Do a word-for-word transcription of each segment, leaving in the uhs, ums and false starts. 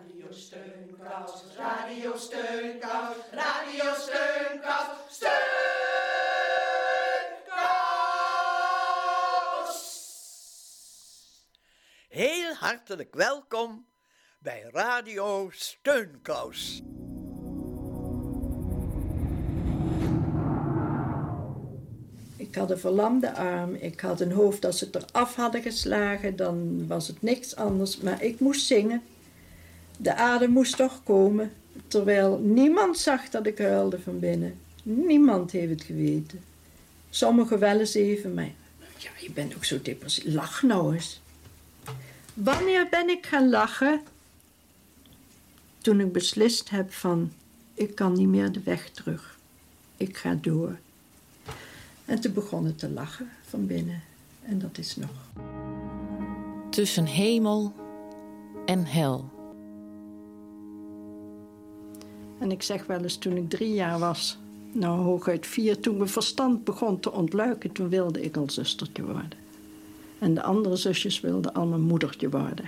Radio Steunkous, Radio Steunkous, Radio Steunkous, Steunkous! Heel hartelijk welkom bij Radio Steunkous. Ik had een verlamde arm, ik had een hoofd, als ze het eraf hadden geslagen, dan was het niks anders. Maar ik moest zingen. De adem moest toch komen, terwijl niemand zag dat ik huilde van binnen. Niemand heeft het geweten. Sommigen wel eens even, maar ja, je bent ook zo depressief. Lach nou eens. Wanneer ben ik gaan lachen? Toen ik beslist heb van, ik kan niet meer de weg terug. Ik ga door. En toen begon het te lachen van binnen. En dat is nog. Tussen hemel en hel. En ik zeg wel eens, toen ik drie jaar was, nou hooguit vier, toen mijn verstand begon te ontluiken, toen wilde ik al zustertje worden. En de andere zusjes wilden allemaal moedertje worden.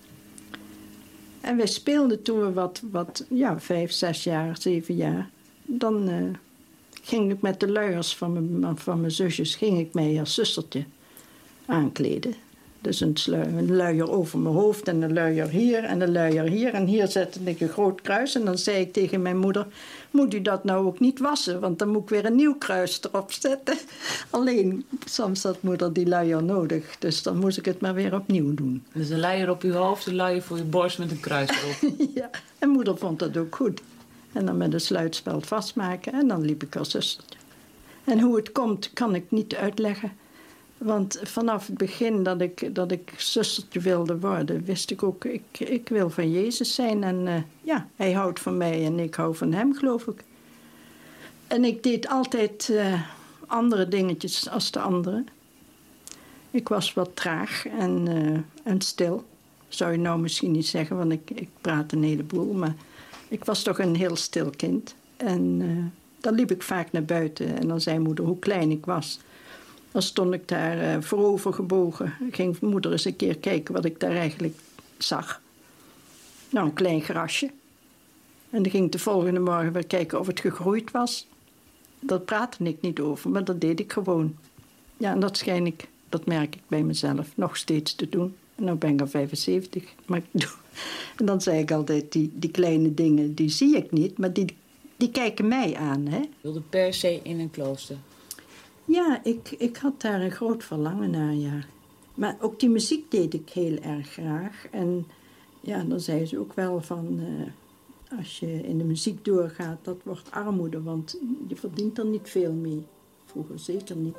En wij speelden toen we wat, wat ja, vijf, zes jaar, zeven jaar. Dan uh, ging ik met de luiers van mijn, van mijn zusjes, ging ik mij als zustertje aankleden. Dus een, sluier, een luier over mijn hoofd en een luier hier en een luier hier. En hier zette ik een groot kruis en dan zei ik tegen mijn moeder, moet u dat nou ook niet wassen, want dan moet ik weer een nieuw kruis erop zetten. Alleen, soms had moeder die luier nodig, dus dan moest ik het maar weer opnieuw doen. Dus een luier op uw hoofd, een luier voor je borst met een kruis erop. Ja, en moeder vond dat ook goed. En dan met een sluitspeld vastmaken en dan liep ik als zustertje. En hoe het komt, kan ik niet uitleggen. Want vanaf het begin dat ik, dat ik zustertje wilde worden, wist ik ook, ik, ik wil van Jezus zijn. En uh, ja, hij houdt van mij en ik hou van hem, geloof ik. En ik deed altijd uh, andere dingetjes als de anderen. Ik was wat traag en, uh, en stil. Zou je nou misschien niet zeggen, want ik, ik praat een heleboel. Maar ik was toch een heel stil kind. En uh, dan liep ik vaak naar buiten en dan zei moeder hoe klein ik was. Dan stond ik daar uh, voorover gebogen. Ik ging moeder eens een keer kijken wat ik daar eigenlijk zag. Nou, een klein grasje. En dan ging ik de volgende morgen weer kijken of het gegroeid was. Dat praatte ik niet over, maar dat deed ik gewoon. Ja, en dat schijn ik, dat merk ik bij mezelf, nog steeds te doen. En nu ben ik al vijfenzeventig. Maar ik doe. En dan zei ik altijd, die, die kleine dingen, die zie ik niet, maar die, die kijken mij aan. Hè? Je wilde per se in een klooster? Ja, ik, ik had daar een groot verlangen naar, ja. Maar ook die muziek deed ik heel erg graag. En ja, dan zei ze ook wel van, uh, als je in de muziek doorgaat, dat wordt armoede, want je verdient er niet veel mee. Vroeger zeker niet.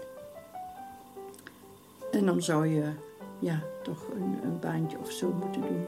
En dan zou je, ja, toch een, een baantje of zo moeten doen.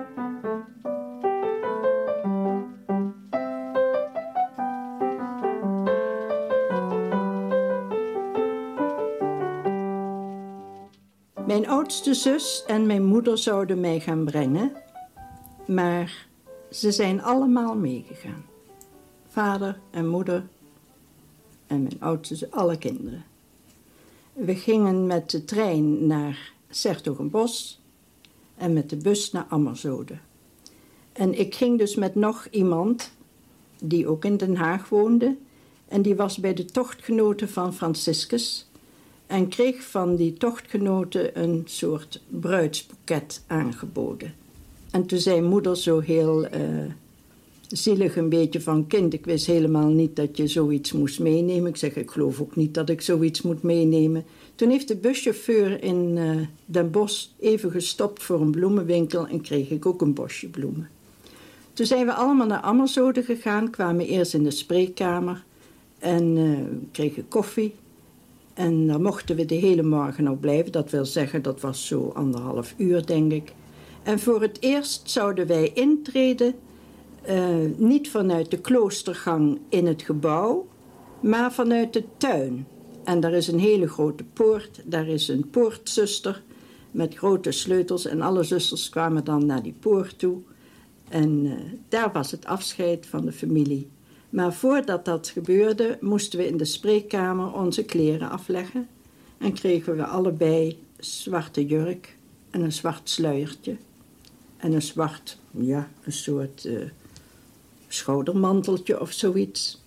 Mijn oudste zus en mijn moeder zouden mij gaan brengen, maar ze zijn allemaal meegegaan. Vader en moeder en mijn oudste zus, alle kinderen. We gingen met de trein naar 's-Hertogenbosch en met de bus naar Ammerzode. En ik ging dus met nog iemand die ook in Den Haag woonde en die was bij de tochtgenoten van Franciscus. En kreeg van die tochtgenoten een soort bruidsboeket aangeboden. En toen zei moeder zo heel uh, zielig een beetje van, kind, ik wist helemaal niet dat je zoiets moest meenemen. Ik zeg, ik geloof ook niet dat ik zoiets moet meenemen. Toen heeft de buschauffeur in uh, Den Bosch even gestopt voor een bloemenwinkel en kreeg ik ook een bosje bloemen. Toen zijn we allemaal naar Ammerzode gegaan, kwamen eerst in de spreekkamer en uh, kregen koffie. En daar mochten we de hele morgen op blijven. Dat wil zeggen, dat was zo anderhalf uur, denk ik. En voor het eerst zouden wij intreden, uh, niet vanuit de kloostergang in het gebouw, maar vanuit de tuin. En daar is een hele grote poort. Daar is een poortzuster met grote sleutels. En alle zusters kwamen dan naar die poort toe. En uh, daar was het afscheid van de familie. Maar voordat dat gebeurde, moesten we in de spreekkamer onze kleren afleggen. En kregen we allebei zwarte jurk en een zwart sluiertje. En een zwart ja, een soort uh, schoudermanteltje of zoiets.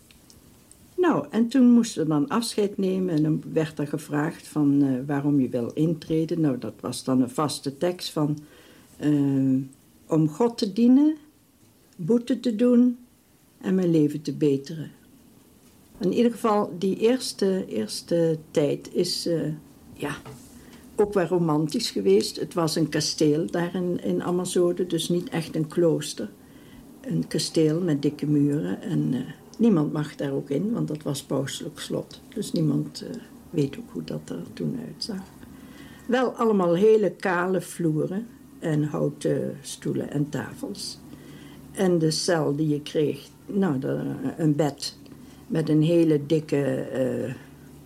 Nou, en toen moesten we dan afscheid nemen en dan werd er gevraagd van uh, waarom je wil intreden. Nou, dat was dan een vaste tekst van uh, om God te dienen, boete te doen en mijn leven te beteren. In ieder geval, die eerste, eerste tijd is uh, ja, ook wel romantisch geweest. Het was een kasteel daar in, in Ammerzoden, dus niet echt een klooster. Een kasteel met dikke muren en uh, niemand mag daar ook in, want dat was pauselijk slot. Dus niemand uh, weet ook hoe dat er toen uitzag. Wel allemaal hele kale vloeren en houten stoelen en tafels. En de cel die je kreeg, nou, de, een bed met een hele dikke uh,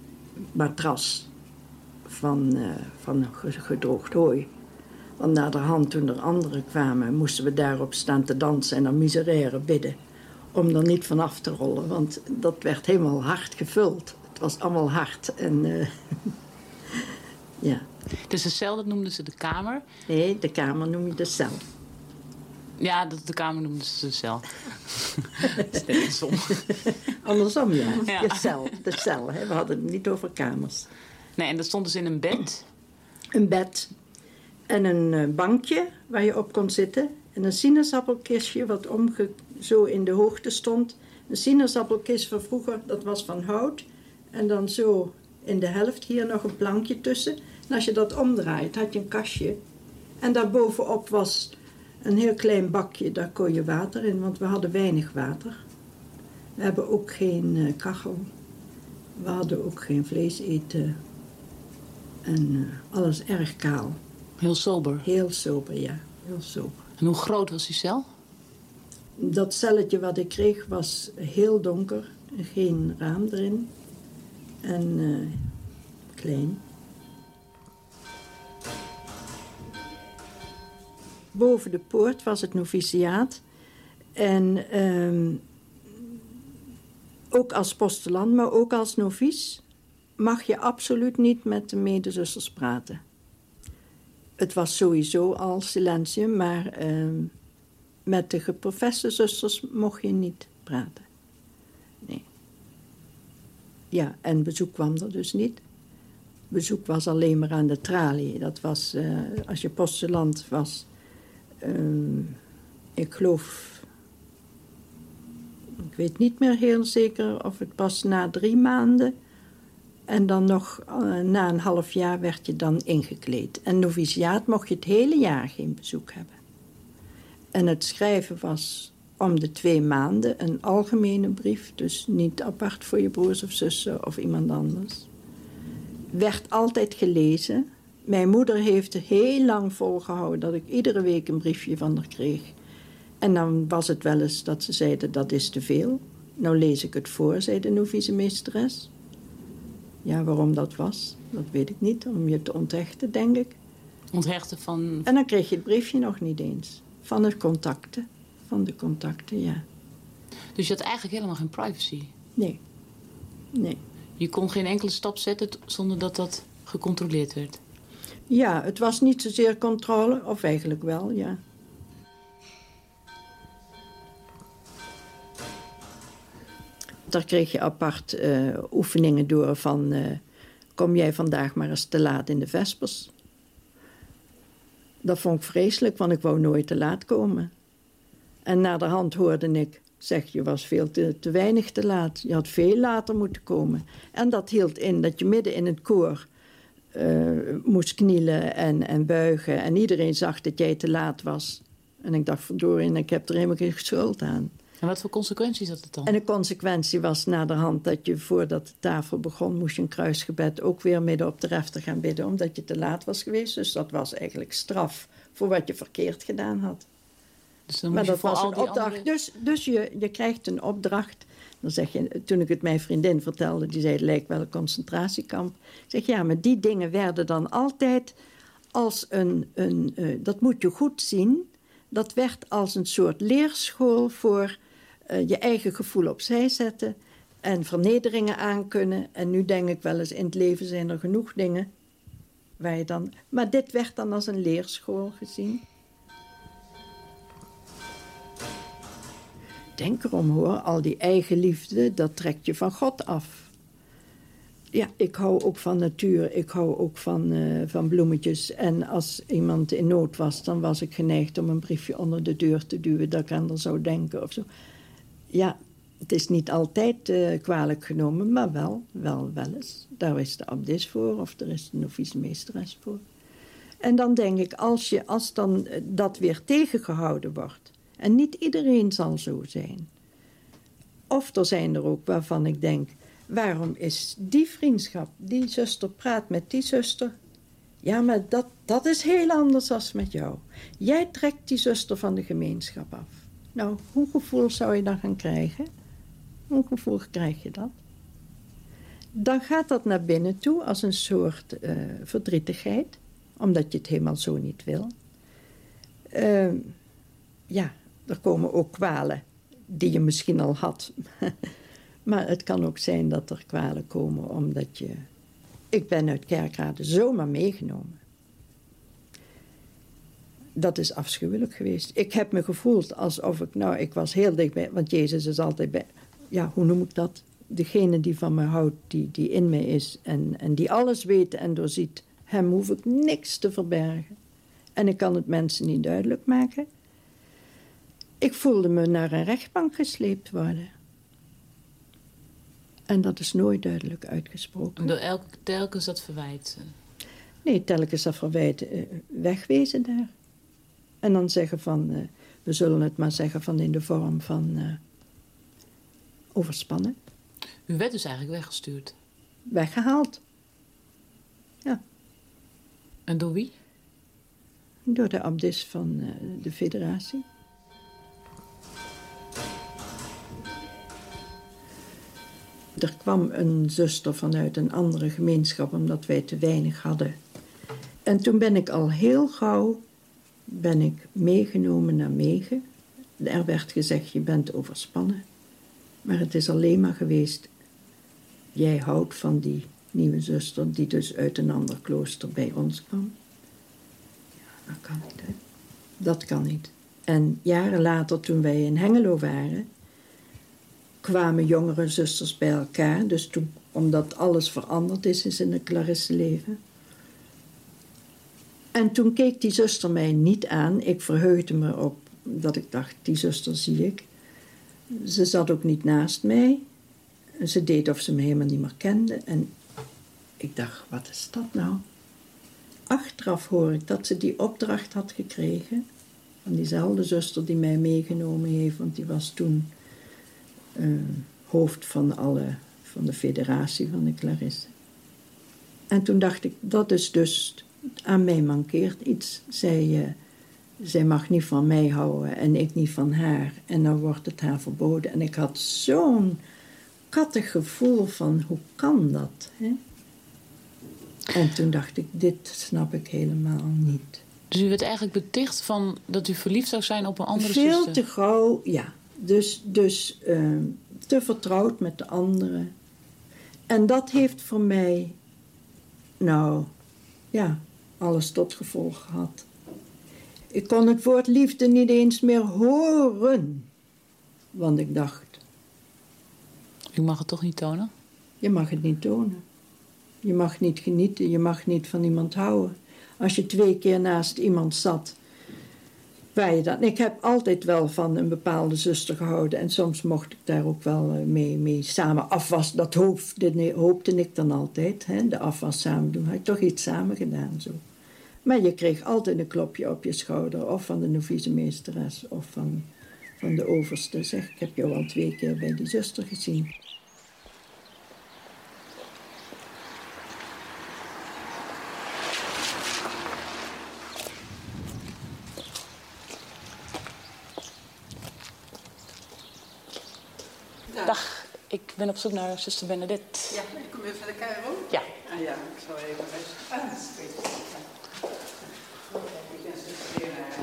matras van, uh, van gedroogd hooi. Want naderhand, toen er anderen kwamen, moesten we daarop staan te dansen en dan miserere bidden. Om er niet vanaf te rollen, want dat werd helemaal hard gevuld. Het was allemaal hard en uh, ja. Dus de cel, dat noemden ze de kamer? Nee, de kamer noem je de cel. Ja, de, de kamer noemden ze de cel. Andersom. Andersom, ja. Ja. De cel, de cel hè. We hadden het niet over kamers. Nee, en dat stond dus in een bed? Een bed en een uh, bankje waar je op kon zitten. En een sinaasappelkistje wat omge zo in de hoogte stond. Een sinaasappelkist van vroeger, dat was van hout. En dan zo in de helft hier nog een plankje tussen. En als je dat omdraait, had je een kastje. En daarbovenop was een heel klein bakje, daar kon je water in, want we hadden weinig water. We hebben ook geen uh, kachel. We hadden ook geen vlees eten. En uh, alles erg kaal. Heel sober? Heel sober, ja. Heel sober. En hoe groot was die cel? Dat celletje wat ik kreeg was heel donker. Geen raam erin. En uh, klein. Boven de poort was het noviciaat. En um, ook als postulant, maar ook als novice mag je absoluut niet met de medezusters praten. Het was sowieso al silentium, maar um, met de geprofeste zusters mocht je niet praten. Nee. Ja, en bezoek kwam er dus niet. Bezoek was alleen maar aan de tralie. Dat was, uh, als je postulant was, um, ik geloof, ik weet niet meer heel zeker of het pas na drie maanden. En dan nog uh, na een half jaar werd je dan ingekleed. En noviciaat mocht je het hele jaar geen bezoek hebben. En het schrijven was om de twee maanden een algemene brief. Dus niet apart voor je broers of zussen of iemand anders. Werd altijd gelezen. Mijn moeder heeft heel lang volgehouden dat ik iedere week een briefje van haar kreeg. En dan was het wel eens dat ze zeiden, dat is te veel. Nou lees ik het voor, zei de novicemeesteres. Ja, waarom dat was, dat weet ik niet. Om je te onthechten, denk ik. Onthechten van... En dan kreeg je het briefje nog niet eens. Van de contacten. Van de contacten, ja. Dus je had eigenlijk helemaal geen privacy? Nee. Nee. Je kon geen enkele stap zetten zonder dat dat gecontroleerd werd? Ja, het was niet zozeer controle, of eigenlijk wel, ja. Daar kreeg je apart uh, oefeningen door van... Uh, kom jij vandaag maar eens te laat in de vespers. Dat vond ik vreselijk, want ik wou nooit te laat komen. En naderhand hoorde ik... zeg, je was veel te, te weinig te laat. Je had veel later moeten komen. En dat hield in dat je midden in het koor... Uh, moest knielen en, en buigen. En iedereen zag dat jij te laat was. En ik dacht, verdorie, ik heb er helemaal geen schuld aan. En wat voor consequenties had het dan? En de consequentie was naderhand dat je voordat de tafel begon... moest je een kruisgebed ook weer midden op de refter gaan bidden... omdat je te laat was geweest. Dus dat was eigenlijk straf voor wat je verkeerd gedaan had. Dus dan maar moest dat je was al een die opdracht. andere... Dus, dus je, je krijgt een opdracht. Dan zeg je, toen ik het mijn vriendin vertelde... die zei, het lijkt wel een concentratiekamp. Ik zeg, ja, maar die dingen werden dan altijd als een... een uh, dat moet je goed zien. Dat werd als een soort leerschool voor... Uh, je eigen gevoel opzij zetten en vernederingen aankunnen. En nu denk ik wel eens, in het leven zijn er genoeg dingen waar je dan... Maar dit werd dan als een leerschool gezien. denk erom hoor, al die eigenliefde, dat trekt je van God af. Ja, ik hou ook van natuur, ik hou ook van, uh, van bloemetjes. En als iemand in nood was, dan was ik geneigd om een briefje onder de deur te duwen dat ik aan er zou denken of zo. Ja, het is niet altijd uh, kwalijk genomen, maar wel, wel, wel eens. Daar is de abdis voor of er is de novice-meesteres voor. En dan denk ik, als, je, als dan dat weer tegengehouden wordt, en niet iedereen zal zo zijn. Of er zijn er ook waarvan ik denk, waarom is die vriendschap, die zuster praat met die zuster? Ja, maar dat, dat is heel anders dan met jou. Jij trekt die zuster van de gemeenschap af. Nou, hoe gevoel zou je dan gaan krijgen? Hoe gevoel krijg je dat? Dan gaat dat naar binnen toe als een soort uh, verdrietigheid, omdat je het helemaal zo niet wil. Uh, ja, er komen ook kwalen die je misschien al had. Maar het kan ook zijn dat er kwalen komen omdat je... Ik ben uit Kerkrade zomaar meegenomen. Dat is afschuwelijk geweest. Ik heb me gevoeld alsof ik... Nou, ik was heel dichtbij, want Jezus is altijd bij... Ja, hoe noem ik dat? Degene die van me houdt, die, die in me is en, en die alles weet en doorziet. Hem hoef ik niks te verbergen. En ik kan het mensen niet duidelijk maken. Ik voelde me naar een rechtbank gesleept worden. En dat is nooit duidelijk uitgesproken. Door elk, telkens dat verwijt? Nee, telkens dat verwijt uh, wegwezen daar. En dan zeggen van, uh, we zullen het maar zeggen van in de vorm van uh, overspannen. U werd dus eigenlijk weggestuurd? Weggehaald. Ja. En door wie? Door de abdis van uh, de federatie. Er kwam een zuster vanuit een andere gemeenschap, omdat wij te weinig hadden. En toen ben ik al heel gauw ben ik meegenomen naar Megen. Er werd gezegd, je bent overspannen. Maar het is alleen maar geweest, jij houdt van die nieuwe zuster, die dus uit een ander klooster bij ons kwam. Ja, dat kan niet, hè. Dat kan niet. En jaren later, toen wij in Hengelo waren, kwamen jongere zusters bij elkaar. Dus toen, omdat alles veranderd is, is in het Clarisse-leven. En toen keek die zuster mij niet aan. Ik verheugde me op dat ik dacht, die zuster zie ik. Ze zat ook niet naast mij. Ze deed of ze me helemaal niet meer kende. En ik dacht, wat is dat nou? Achteraf hoor ik dat ze die opdracht had gekregen van diezelfde zuster die mij meegenomen heeft, want die was toen uh, hoofd van, alle, van de federatie van de Clarisse. En toen dacht ik, dat is dus, aan mij mankeert iets. Zij, uh, zij mag niet van mij houden en ik niet van haar. En dan wordt het haar verboden. En ik had zo'n kattig gevoel van, hoe kan dat? Hè? En toen dacht ik, dit snap ik helemaal niet. Dus u werd eigenlijk beticht van dat u verliefd zou zijn op een andere Veel zuster? te gauw, ja. Dus, dus uh, te vertrouwd met de anderen. En dat heeft voor mij, nou, ja, alles tot gevolg gehad. Ik kon het woord liefde niet eens meer horen. Want ik dacht... U mag het toch niet tonen? Je mag het niet tonen. Je mag niet genieten, je mag niet van iemand houden. Als je twee keer naast iemand zat, waar je dat... Ik heb altijd wel van een bepaalde zuster gehouden en soms mocht ik daar ook wel mee, mee samen afwas. Dat hoopte, hoopte ik dan altijd, hè? De afwas samen doen. Had ik toch iets samen gedaan zo. Maar je kreeg altijd een klopje op je schouder, of van de novice-meesteres of van, van de overste. Zeg, ik heb jou al twee keer bij die zuster gezien. Dag, ik ben op zoek naar zuster Benedette. Ja, ik kom even naar de Cairo. Ja. Ah ja, ik zal even eens. Ah, dat is goed. Ik ben zuster leraar.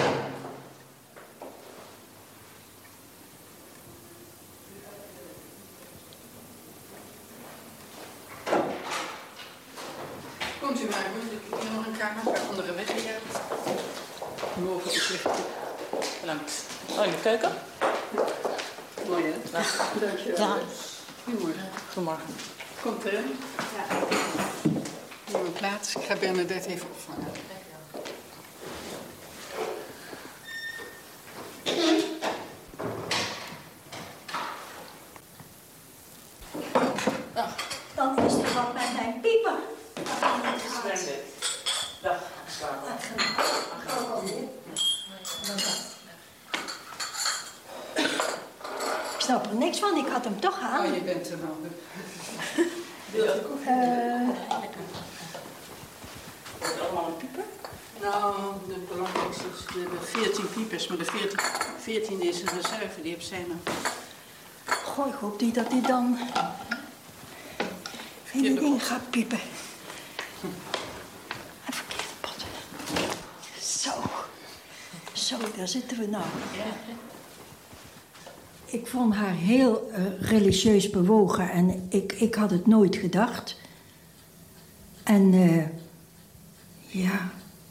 Komt u maar, want ik heb hier nog een kamer waar anderen weggejaagd. Morgen is licht. Bedankt. Oh, in de keuken? Mooi, hè? Dankjewel. Ja. Goedemorgen. Goedemorgen. Komt erin. Ja. Nieuwe plaats. Ik ga Bernadette even opvangen. Dan is er wat met mijn pieper. Dag. Ik snap er niks van, ik had hem toch aan. Oh, je bent er nog. Uh, Allemaal een pieper? Nou, de belangrijkste is de, de veertien piepers, maar de veertien, veertiende is een reserve, die heb zij nog. goh, ik hoop niet dat hij dan geen ding gaat piepen. Een verkeerde pot. Zo. Zo, daar zitten we nou. Ik vond haar heel uh, religieus bewogen en ik, ik had het nooit gedacht. En uh, ja...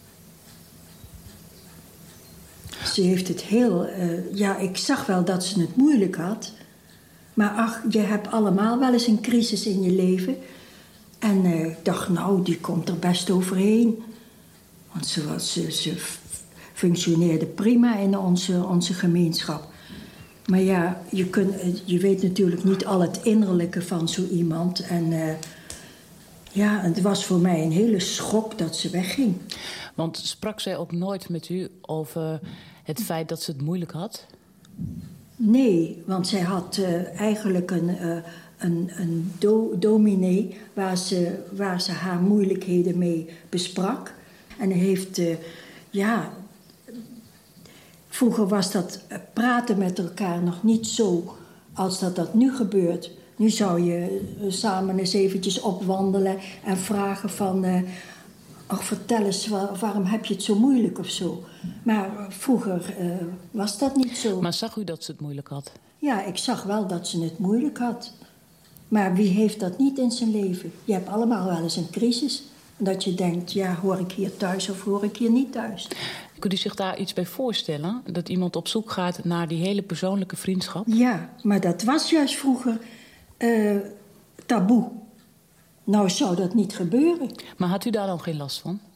Ze heeft het heel... Uh, ja, ik zag wel dat ze het moeilijk had. Maar ach, je hebt allemaal wel eens een crisis in je leven. En uh, ik dacht, nou, die komt er best overheen. Want ze, was, ze, ze functioneerde prima in onze, onze gemeenschap. Maar ja, je, kun, je weet natuurlijk niet al het innerlijke van zo iemand. En uh, ja, het was voor mij een hele schok dat ze wegging. Want sprak zij ook nooit met u over het feit dat ze het moeilijk had? Nee, want zij had uh, eigenlijk een, uh, een, een do, dominee waar ze, waar ze haar moeilijkheden mee besprak. En heeft, uh, ja... Vroeger was dat praten met elkaar nog niet zo als dat dat nu gebeurt. Nu zou je uh, samen eens eventjes opwandelen en vragen van... Uh, ach, vertel eens, waar, waarom heb je het zo moeilijk of zo? Maar uh, vroeger uh, was dat niet zo. Maar zag u dat ze het moeilijk had? Ja, ik zag wel dat ze het moeilijk had. Maar wie heeft dat niet in zijn leven? Je hebt allemaal wel eens een crisis. Dat je denkt, ja, hoor ik hier thuis of hoor ik hier niet thuis? Kunt u zich daar iets bij voorstellen? Dat iemand op zoek gaat naar die hele persoonlijke vriendschap? Ja, maar dat was juist vroeger uh, taboe. Nou zou dat niet gebeuren. Maar had u daar dan geen last van?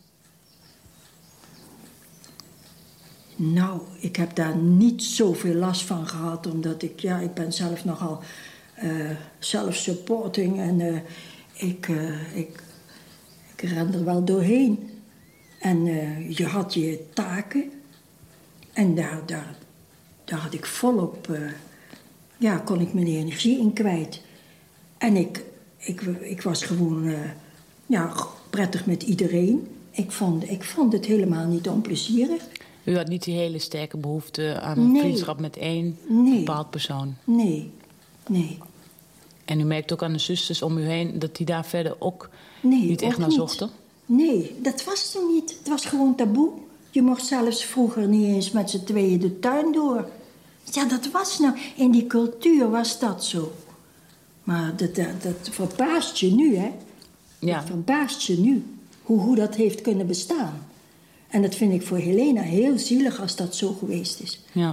Nou, ik heb daar niet zoveel last van gehad. Omdat ik, ja, ik ben zelf nogal uh, self-supporting. En uh, ik, uh, ik, ik ren er wel doorheen. En uh, je had je taken. En daar, daar, daar had ik volop... Uh, ja, kon ik mijn energie in kwijt. En ik... Ik, ik was gewoon uh, ja, prettig met iedereen. Ik vond, ik vond het helemaal niet onplezierig. U had niet die hele sterke behoefte aan een nee. vriendschap met één nee. bepaald persoon? Nee, nee. En u merkt ook aan de zusters om u heen dat die daar verder ook nee, niet echt ook naar niet. zochten? Nee, dat was er niet. Het was gewoon taboe. Je mocht zelfs vroeger niet eens met z'n tweeën de tuin door. Ja, dat was nou... In die cultuur was dat zo. Maar dat, dat, dat verbaast je nu, hè? Ja. Dat verbaast je nu, hoe, hoe dat heeft kunnen bestaan. En dat vind ik voor Helena heel zielig als dat zo geweest is. Ja.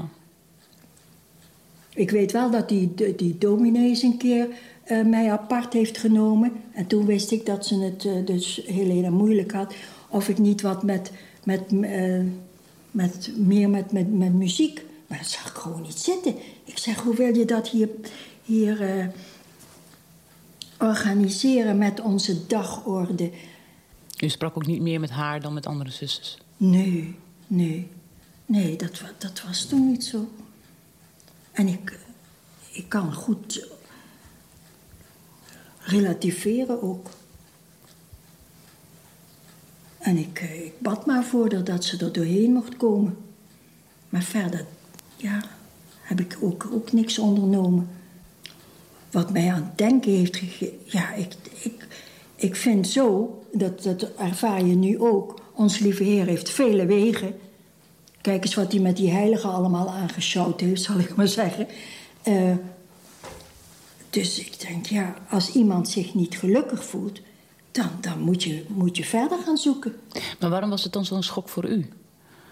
Ik weet wel dat die, die, die dominee eens een keer uh, mij apart heeft genomen. En toen wist ik dat ze het uh, dus Helena moeilijk had. Of ik niet wat met, met, uh, met meer met, met, met muziek. Maar dat zag ik gewoon niet zitten. Ik zeg, hoe wil je dat hier... hier uh, organiseren met onze dagorde. U sprak ook niet meer met haar dan met andere zusters? Nee, nee. Nee, dat, dat was toen niet zo. En ik, ik kan goed relativeren ook. En ik, ik bad maar voor haar dat ze er doorheen mocht komen. Maar verder, ja, heb ik ook, ook niks ondernomen. Wat mij aan het denken heeft gegeven... Ja, ik, ik, ik vind zo, dat, dat ervaar je nu ook... Onze lieve Heer heeft vele wegen. Kijk eens wat hij met die heiligen allemaal aangesjouwd heeft, zal ik maar zeggen. Uh, dus ik denk, ja, als iemand zich niet gelukkig voelt... dan, dan moet, je, moet je verder gaan zoeken. Maar waarom was het dan zo'n schok voor u?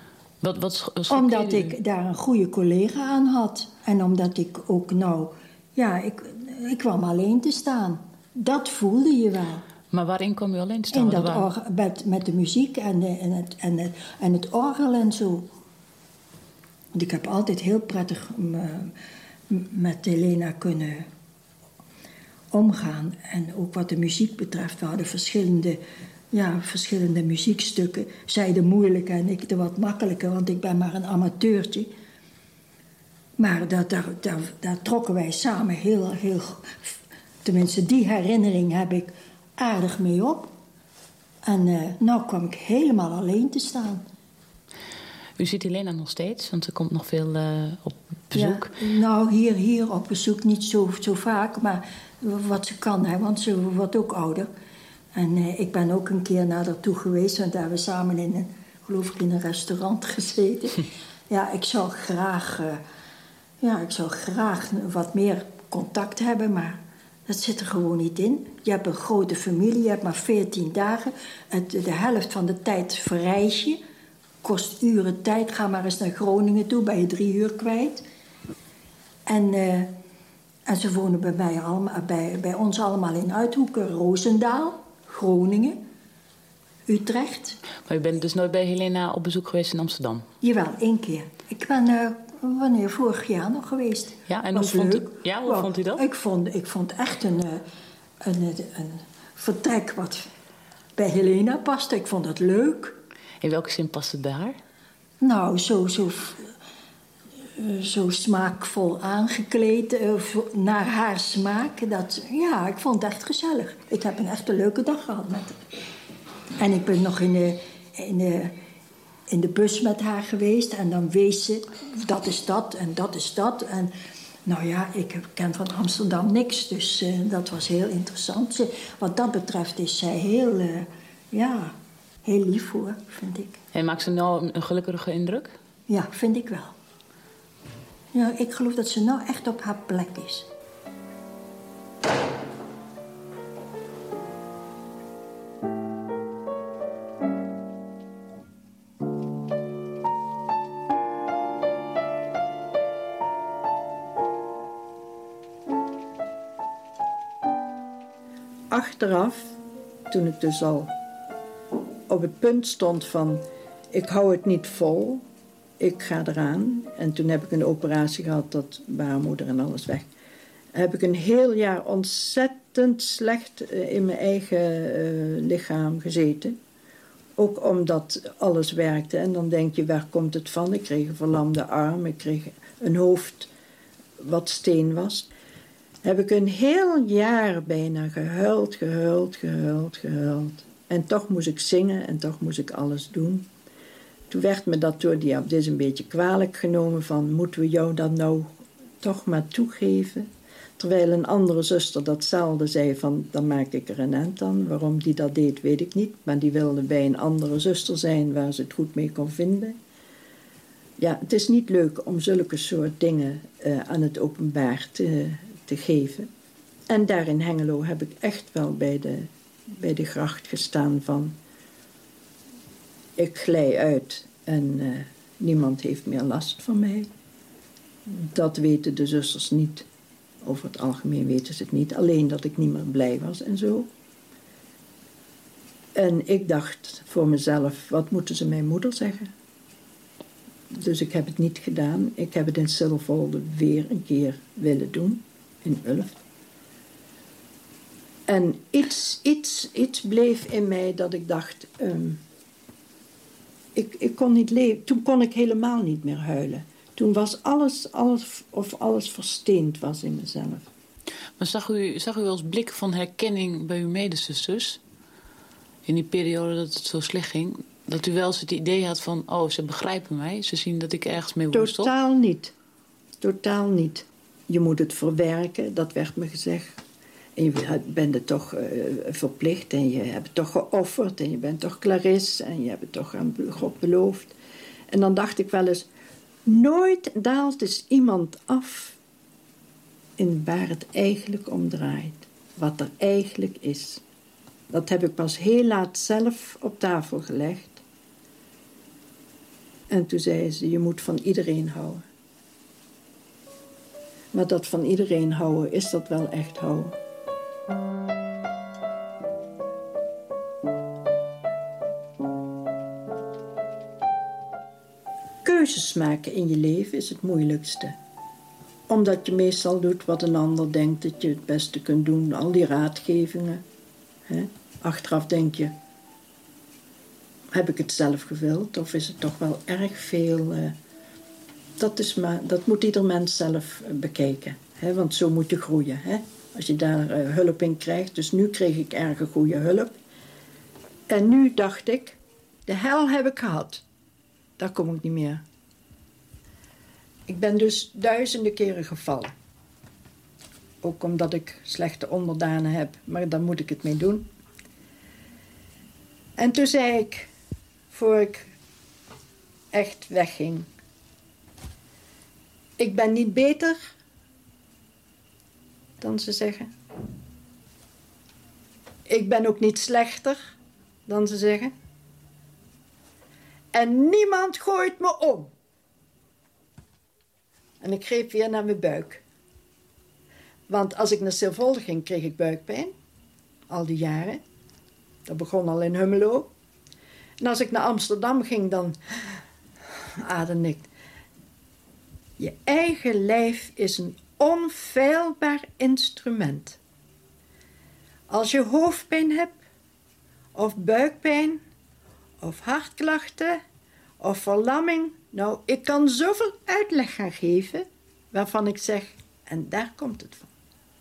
Wat, wat Omdat u? ik daar een goede collega aan had. En omdat ik ook nou... Ja, ik, ik kwam alleen te staan. Dat voelde je wel. Maar waarin kwam u alleen te staan? In dat Waar... orgel, met, met de muziek en, de, en, het, en, het, en het orgel en zo. Want ik heb altijd heel prettig m- met Helena kunnen omgaan. En ook wat de muziek betreft, we hadden verschillende, ja, verschillende muziekstukken. Zij de moeilijke en ik de wat makkelijke, want ik ben maar een amateurtje. Maar dat, daar, daar, daar trokken wij samen heel, heel... Tenminste, die herinnering heb ik aardig mee op. En uh, nou kwam ik helemaal alleen te staan. U ziet Helena nog steeds, want ze komt nog veel uh, op bezoek. Ja, nou, hier, hier op bezoek niet zo, zo vaak, maar wat ze kan, hè, want ze wordt ook ouder. En uh, ik ben ook een keer naar haar toe geweest, want daar hebben we samen in een, geloof ik, in een restaurant gezeten. Ja, ik zou graag, uh, ja, ik zou graag wat meer contact hebben, maar dat zit er gewoon niet in. Je hebt een grote familie, je hebt maar veertien dagen. Het, de helft van de tijd verreis je. Kost uren tijd. Ga maar eens naar Groningen toe, ben je drie uur kwijt. En, uh, en ze wonen bij, mij allemaal, bij, bij ons allemaal in Uithoeken. Roosendaal, Groningen, Utrecht. Maar u bent dus nooit bij Helena op bezoek geweest in Amsterdam? Jawel, één keer. Ik ben... Uh, Wanneer, vorig jaar nog geweest. Ja, en was hoe, vond u, leuk. ja, hoe Wow, vond u dat? Ik vond, ik vond echt een, een, een, een vertrek wat bij Helena paste. Ik vond het leuk. In welke zin past het bij haar? Nou, zo, zo, zo smaakvol aangekleed, naar haar smaak. Dat, ja, ik vond het echt gezellig. Ik heb een echt een leuke dag gehad met haar. En ik ben nog in de... In de in de bus met haar geweest en dan wees ze, dat is dat en dat is dat. En nou ja, ik ken van Amsterdam niks, dus uh, dat was heel interessant. Ze, wat dat betreft is zij heel, uh, ja, heel lief hoor, vind ik. En maakt ze nou een gelukkige indruk? Ja, vind ik wel. Ja, ik geloof dat ze nou echt op haar plek is. Achteraf, toen ik dus al op het punt stond van... ik hou het niet vol, ik ga eraan. En toen heb ik een operatie gehad, dat baarmoeder en alles weg. Heb ik een heel jaar ontzettend slecht in mijn eigen uh, lichaam gezeten. Ook omdat alles werkte. En dan denk je, waar komt het van? Ik kreeg een verlamde arm, ik kreeg een hoofd wat steen was... heb ik een heel jaar bijna gehuild, gehuild, gehuild, gehuild. En toch moest ik zingen en toch moest ik alles doen. Toen werd me dat door die abdis een beetje kwalijk genomen van... moeten we jou dat nou toch maar toegeven? Terwijl een andere zuster datzelfde zei van... dan maak ik er een eind aan. Waarom die dat deed, weet ik niet. Maar die wilde bij een andere zuster zijn waar ze het goed mee kon vinden. Ja, het is niet leuk om zulke soort dingen uh, aan het openbaar te... te geven. En daar in Hengelo heb ik echt wel bij de, bij de gracht gestaan van... ik glij uit en uh, niemand heeft meer last van mij. Dat weten de zusters niet. Over het algemeen weten ze het niet. Alleen dat ik niet meer blij was en zo. En ik dacht voor mezelf, wat moeten ze mijn moeder zeggen? Dus ik heb het niet gedaan. Ik heb het in Silvolde weer een keer willen doen. In Ulft. En iets, iets, iets bleef in mij dat ik dacht... Um, ik, ik kon niet leven. Toen kon ik helemaal niet meer huilen. Toen was alles, alles of alles versteend was in mezelf. Maar zag u, zag u wel eens blik van herkenning bij uw medezusters? In die periode dat het zo slecht ging? Dat u wel eens het idee had van... oh, ze begrijpen mij. Ze zien dat ik ergens mee worstel. Totaal niet. Totaal niet. Je moet het verwerken, dat werd me gezegd. En je bent het toch uh, verplicht en je hebt het toch geofferd... en je bent toch Clarisse en je hebt het toch aan God beloofd. En dan dacht ik wel eens... nooit daalt dus iemand af in waar het eigenlijk om draait. Wat er eigenlijk is. Dat heb ik pas heel laat zelf op tafel gelegd. En toen zei ze, je moet van iedereen houden. Maar dat van iedereen houden, is dat wel echt houden? Keuzes maken in je leven is het moeilijkste. Omdat je meestal doet wat een ander denkt dat je het beste kunt doen. Al die raadgevingen. Hè? Achteraf denk je, heb ik het zelf gewild? Of is het toch wel erg veel? Uh, dat, is maar, dat moet ieder mens zelf uh, bekijken. Hè? Want zo moet je groeien. Hè? Als je daar uh, hulp in krijgt. Dus nu kreeg ik erg een goede hulp. En nu dacht ik, de hel heb ik gehad. Daar kom ik niet meer. Ik ben dus duizenden keren gevallen. Ook omdat ik slechte onderdanen heb. Maar daar moet ik het mee doen. En toen zei ik, voor ik echt wegging. Ik ben niet beter dan ze zeggen. Ik ben ook niet slechter dan ze zeggen. En niemand gooit me om. En ik greep weer naar mijn buik. Want als ik naar Silvolde ging, kreeg ik buikpijn. Al die jaren. Dat begon al in Hummelo. En als ik naar Amsterdam ging, dan ademde ik. Je eigen lijf is een onfeilbaar instrument. Als je hoofdpijn hebt, of buikpijn, of hartklachten, of verlamming. Nou, ik kan zoveel uitleg gaan geven, waarvan ik zeg, en daar komt het van.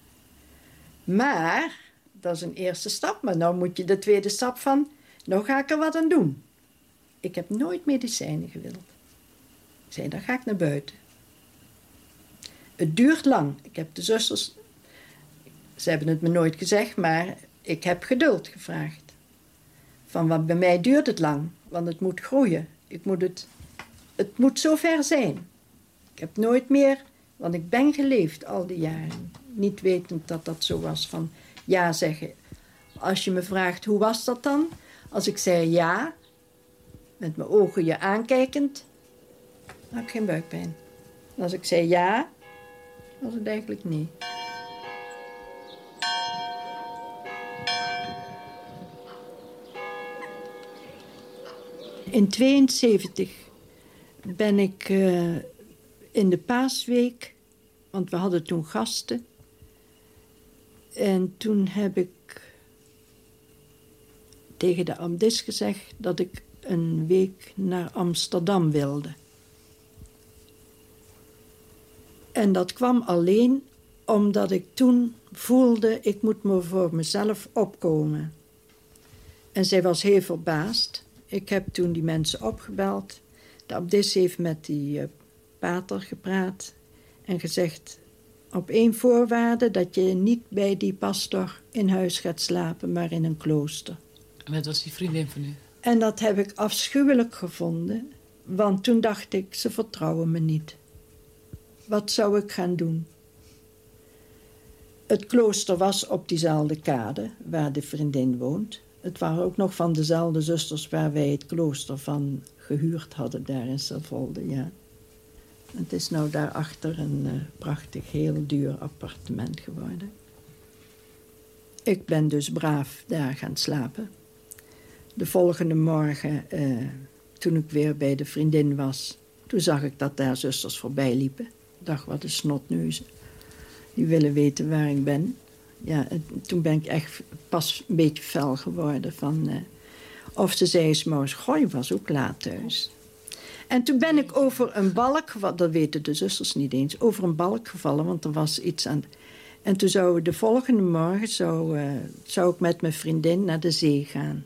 Maar, dat is een eerste stap, maar nou moet je de tweede stap van, nou ga ik er wat aan doen. Ik heb nooit medicijnen gewild. Ik zei, dan ga ik naar buiten. Het duurt lang. Ik heb de zusters, ze hebben het me nooit gezegd, maar ik heb geduld gevraagd. Van wat bij mij duurt het lang, want het moet groeien. Ik moet het, het moet zover zijn. Ik heb nooit meer, want ik ben geleefd al die jaren. Niet wetend dat dat zo was van ja zeggen. Als je me vraagt, hoe was dat dan? Als ik zei ja, met mijn ogen je aankijkend, dan had ik geen buikpijn. En als ik zei ja, was het eigenlijk nee. In tweeënzeventig ben ik uh, in de paasweek, want we hadden toen gasten. En toen heb ik tegen de abdis gezegd dat ik een week naar Amsterdam wilde. En dat kwam alleen omdat ik toen voelde, ik moet me voor mezelf opkomen. En zij was heel verbaasd. Ik heb toen die mensen opgebeld. De abdis heeft met die uh, pater gepraat en gezegd op één voorwaarde, dat je niet bij die pastor in huis gaat slapen, maar in een klooster. En dat was die vriendin van u? En dat heb ik afschuwelijk gevonden, want toen dacht ik, ze vertrouwen me niet. Wat zou ik gaan doen? Het klooster was op diezelfde kade waar de vriendin woont. Het waren ook nog van dezelfde zusters waar wij het klooster van gehuurd hadden daar in Silvolde, ja. Het is nou daarachter een uh, prachtig, heel duur appartement geworden. Ik ben dus braaf daar gaan slapen. De volgende morgen, uh, toen ik weer bij de vriendin was, toen zag ik dat daar zusters voorbij liepen. Ik dacht, wat een snotneuzen. Die willen weten waar ik ben. Ja, toen ben ik echt pas een beetje fel geworden van... Uh, of ze zei eens, maar goh, je was ook laat thuis. En toen ben ik over een balk, dat weten de zusters niet eens, over een balk gevallen, want er was iets aan. En toen zou de volgende morgen zou, uh, zou ik met mijn vriendin naar de zee gaan.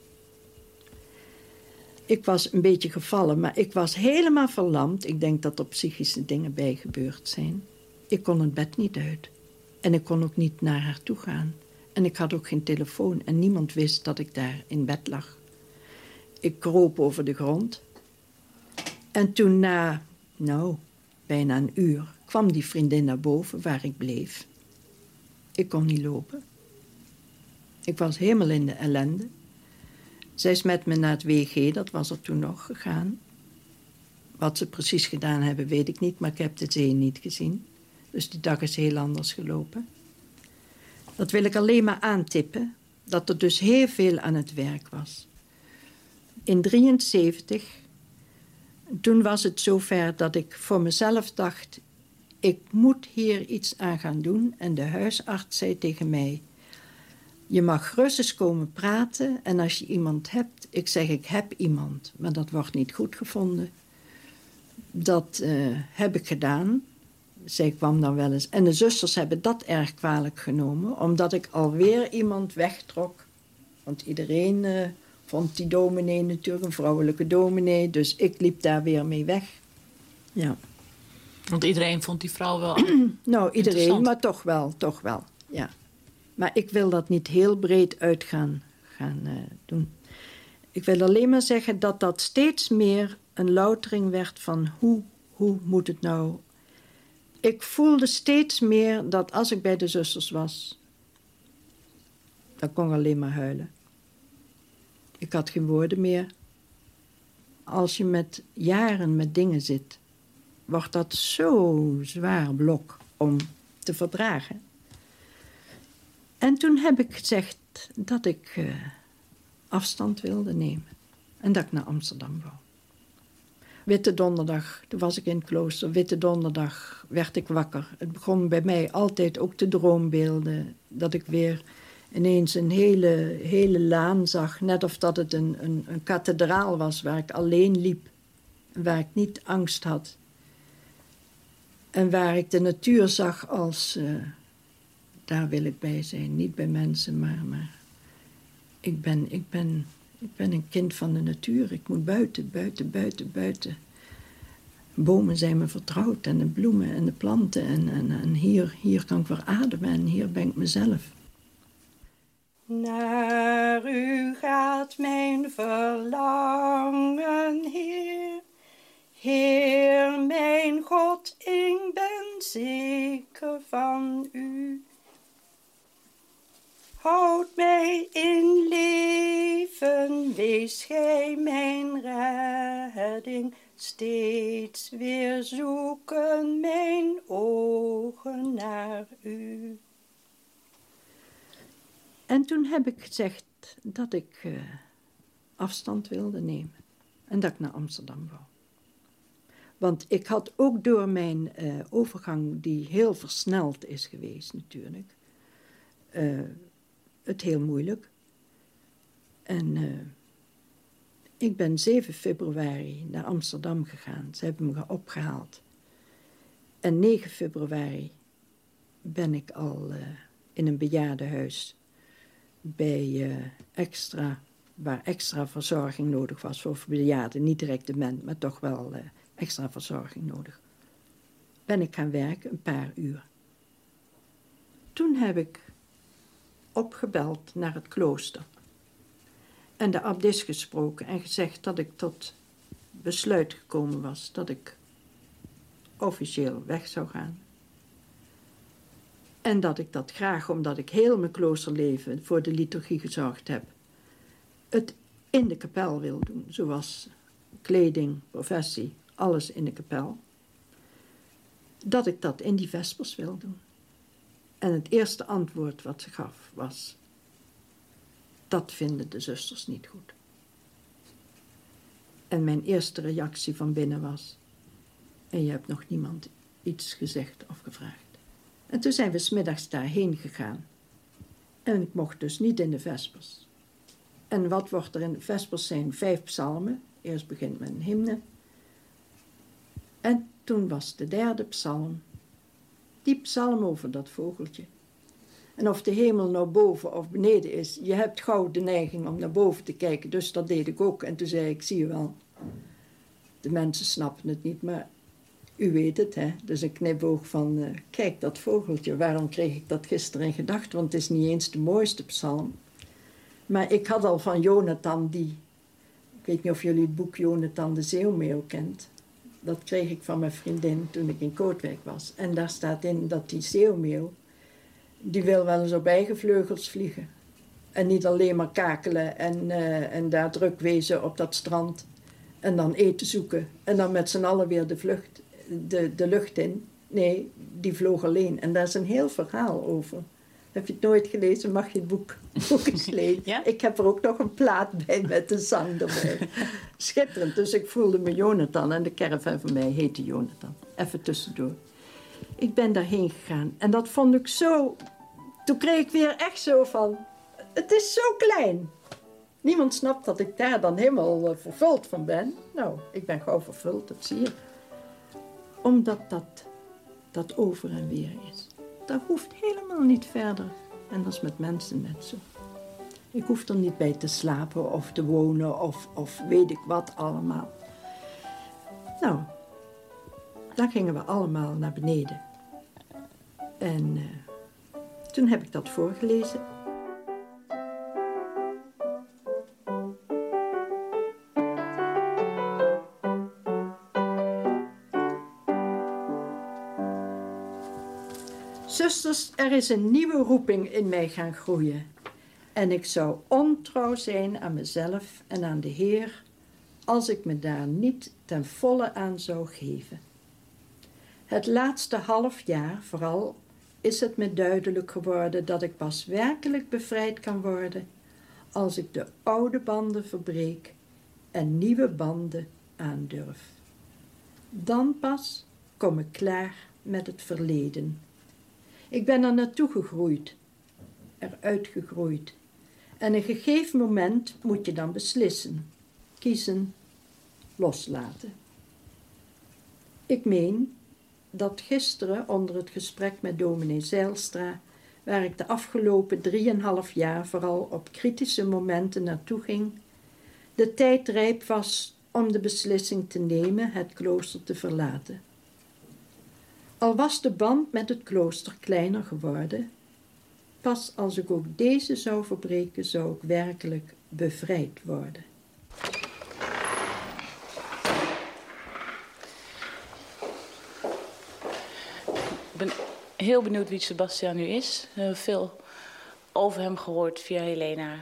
Ik was een beetje gevallen, maar ik was helemaal verlamd. Ik denk dat er psychische dingen bij gebeurd zijn. Ik kon het bed niet uit. En ik kon ook niet naar haar toe gaan. En ik had ook geen telefoon en niemand wist dat ik daar in bed lag. Ik kroop over de grond. En toen na, nou, bijna een uur, kwam die vriendin naar boven waar ik bleef. Ik kon niet lopen. Ik was helemaal in de ellende. Zij is met me naar het W G, dat was er toen nog, gegaan. Wat ze precies gedaan hebben, weet ik niet, maar ik heb de zee niet gezien. Dus die dag is heel anders gelopen. Dat wil ik alleen maar aantippen, dat er dus heel veel aan het werk was. In drieënzeventig, toen was het zover dat ik voor mezelf dacht, ik moet hier iets aan gaan doen. En de huisarts zei tegen mij, je mag gerust eens komen praten en als je iemand hebt, ik zeg ik heb iemand, maar dat wordt niet goed gevonden. Dat uh, heb ik gedaan. Zij kwam dan wel eens. En de zusters hebben dat erg kwalijk genomen, omdat ik alweer iemand wegtrok. Want iedereen uh, vond die dominee natuurlijk een vrouwelijke dominee, dus ik liep daar weer mee weg. Ja. Want iedereen vond die vrouw wel Nou, iedereen, maar toch wel, toch wel, ja. Maar ik wil dat niet heel breed uit gaan, gaan uh, doen. Ik wil alleen maar zeggen dat dat steeds meer een loutering werd van hoe, hoe moet het nou. Ik voelde steeds meer dat als ik bij de zusters was, dan kon ik alleen maar huilen. Ik had geen woorden meer. Als je met jaren met dingen zit, wordt dat zo'n zwaar blok om te verdragen. En toen heb ik gezegd dat ik uh, afstand wilde nemen. En dat ik naar Amsterdam wou. Witte donderdag, toen was ik in het klooster. Witte donderdag werd ik wakker. Het begon bij mij altijd ook te droombeelden. Dat ik weer ineens een hele, hele laan zag. Net of dat het een, een, een kathedraal was waar ik alleen liep. Waar ik niet angst had. En waar ik de natuur zag als, uh, daar wil ik bij zijn. Niet bij mensen, maar, maar ik, ben, ik, ben, ik ben een kind van de natuur. Ik moet buiten, buiten, buiten, buiten. Bomen zijn me vertrouwd en de bloemen en de planten. En, en, en hier, hier kan ik weer ademen en hier ben ik mezelf. Naar u gaat mijn verlangen, Heer. Heer, mijn God, ik ben zeker van u. Houd mij in leven, wees gij mijn redding. Steeds weer zoeken mijn ogen naar u. En toen heb ik gezegd dat ik uh, afstand wilde nemen. En dat ik naar Amsterdam wou. Want ik had ook door mijn uh, overgang, die heel versneld is geweest natuurlijk, uh, het heel moeilijk. En uh, ik ben zeven februari naar Amsterdam gegaan. Ze hebben me opgehaald. En negen februari ben ik al uh, in een bejaardenhuis bij uh, extra, waar extra verzorging nodig was voor bejaarden. Niet direct dement, maar toch wel uh, extra verzorging nodig. Ben ik gaan werken, een paar uur. Toen heb ik opgebeld naar het klooster. En de abdis gesproken en gezegd dat ik tot besluit gekomen was dat ik officieel weg zou gaan. En dat ik dat graag, omdat ik heel mijn kloosterleven voor de liturgie gezorgd heb, het in de kapel wil doen. Zoals kleding, professie, alles in de kapel. Dat ik dat in die vespers wil doen. En het eerste antwoord wat ze gaf was, dat vinden de zusters niet goed. En mijn eerste reactie van binnen was, en je hebt nog niemand iets gezegd of gevraagd. En toen zijn we 's middags daarheen gegaan. En ik mocht dus niet in de vespers. En wat wordt er in de vespers zijn? Vijf psalmen. Eerst begint met een hymne. En toen was de derde psalm, die psalm over dat vogeltje. En of de hemel nou boven of beneden is, je hebt gauw de neiging om naar boven te kijken. Dus dat deed ik ook. En toen zei ik, zie je wel, de mensen snappen het niet, maar u weet het, hè. Dus een knipoog van, uh, kijk dat vogeltje, waarom kreeg ik dat gisteren in gedachten? Want het is niet eens de mooiste psalm. Maar ik had al van Jonathan die, ik weet niet of jullie het boek Jonathan de Zeeuwmeeuw kent. Dat kreeg ik van mijn vriendin toen ik in Kootwijk was. En daar staat in dat die zeeuwmeeuw, die wil wel eens op eigen vleugels vliegen. En niet alleen maar kakelen en, uh, en daar druk wezen op dat strand. En dan eten zoeken. En dan met z'n allen weer de, vlucht, de, de lucht in. Nee, die vloog alleen. En daar is een heel verhaal over. Heb je het nooit gelezen, mag je het boek, boek eens lezen. Ja? Ik heb er ook nog een plaat bij met de zang erbij. Schitterend. Dus ik voelde me Jonathan. En de caravan van mij heette Jonathan. Even tussendoor. Ik ben daarheen gegaan. En dat vond ik zo... Toen kreeg ik weer echt zo van... Het is zo klein. Niemand snapt dat ik daar dan helemaal uh, vervuld van ben. Nou, ik ben gauw vervuld, dat zie je. Omdat dat, dat over en weer is. Dat hoeft helemaal niet verder. En dat is met mensen net zo. Ik hoef er niet bij te slapen of te wonen of, of weet ik wat allemaal. Nou, dan gingen we allemaal naar beneden. En uh, toen heb ik dat voorgelezen. Zusters, er is een nieuwe roeping in mij gaan groeien. En ik zou ontrouw zijn aan mezelf en aan de Heer als ik me daar niet ten volle aan zou geven. Het laatste half jaar vooral is het me duidelijk geworden dat ik pas werkelijk bevrijd kan worden als ik de oude banden verbreek en nieuwe banden aandurf. Dan pas kom ik klaar met het verleden. Ik ben er naartoe gegroeid, eruit gegroeid. En een gegeven moment moet je dan beslissen, kiezen, loslaten. Ik meen dat gisteren onder het gesprek met dominee Zijlstra, waar ik de afgelopen drieënhalf jaar vooral op kritische momenten naartoe ging, de tijd rijp was om de beslissing te nemen het klooster te verlaten. Al was de band met het klooster kleiner geworden, pas als ik ook deze zou verbreken, zou ik werkelijk bevrijd worden. Ik ben heel benieuwd wie Sebastiaan nu is. We hebben veel over hem gehoord via Helena.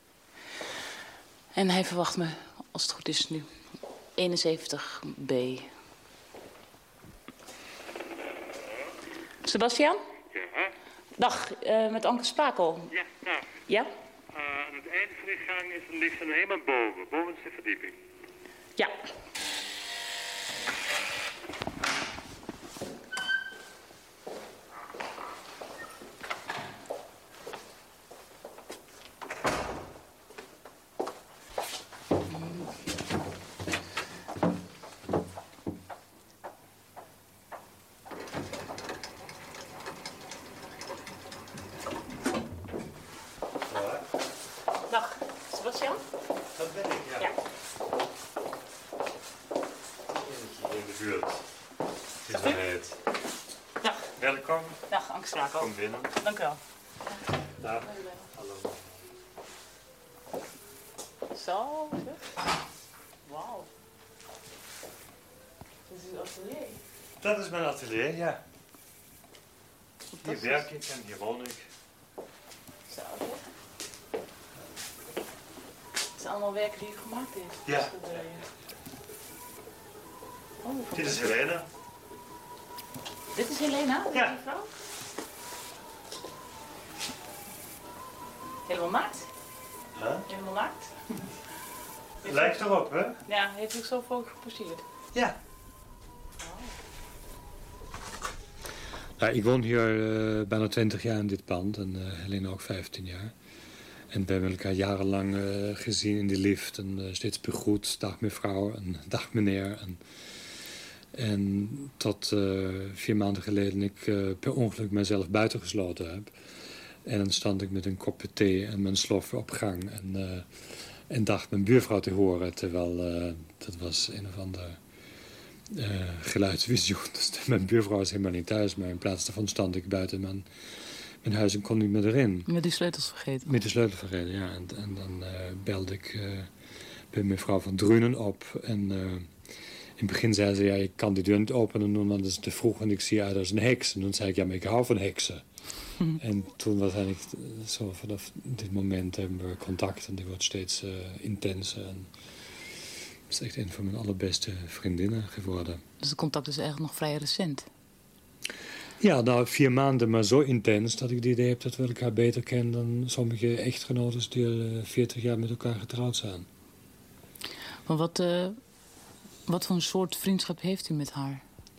En hij verwacht me, als het goed is nu, eenenzeventig B. Sebastiaan? Ja? Dag, uh, met Anke Spakel. Ja, nou. Ja? Uh, aan het einde van de gang is een lift helemaal boven, bovenste verdieping. Ja. Dag, Sebastiaan? Dat ben ik, ja. Ja. In de buurt. Het is Dag. wel heet. Dag. Welkom. Dag, Anke Spakel. Kom binnen. Dank u wel. Dag. Hallo. Zo, wauw. Dit is uw atelier. Dat is mijn atelier, ja. Hier Fantastisch. werk ik en hier woon ik. Zo, hè? Het zijn allemaal werken die u gemaakt heeft. Ja. Schilderijen. Oh, Dit is Helena. Dit is Helena, dit Ja. is uw vrouw? Helemaal naakt? Huh? Helemaal naakt? Lijkt erop, hè? Ja, heeft u ook zo voor u geposeerd? Ja. Nou, ik woon hier uh, bijna twintig jaar in dit pand en uh, Helena ook vijftien jaar. En we hebben elkaar jarenlang uh, gezien in de lift en uh, steeds begroet. Dag mevrouw en dag meneer. En, en tot uh, vier maanden geleden ik uh, per ongeluk mezelf buitengesloten heb. En dan stond ik met een kopje thee en mijn sloffen op gang. En, uh, en dacht mijn buurvrouw te horen, terwijl uh, dat was een of ander uh, geluidsvisioen. Dus mijn buurvrouw is helemaal niet thuis, maar in plaats daarvan stond ik buiten mijn, mijn huis en kon niet meer erin. Met die sleutels vergeten. Met de sleutel vergeten, ja. En, en dan uh, belde ik uh, bij mevrouw van Drunen op. En uh, in het begin zei ze, ja, ik kan die deur niet openen, want dan is het te vroeg en ik zie uit als een heks. En toen zei ik, ja, maar ik hou van heksen. En toen was eigenlijk zo vanaf dit moment hebben we contact en die wordt steeds uh, intenser. En, is echt een van mijn allerbeste vriendinnen geworden. Dus het contact is eigenlijk nog vrij recent? Ja, nou vier maanden, maar zo intens dat ik het idee heb dat we elkaar beter kennen dan sommige echtgenoten die al veertig jaar met elkaar getrouwd zijn. Maar wat, uh, wat voor een soort vriendschap heeft u met haar?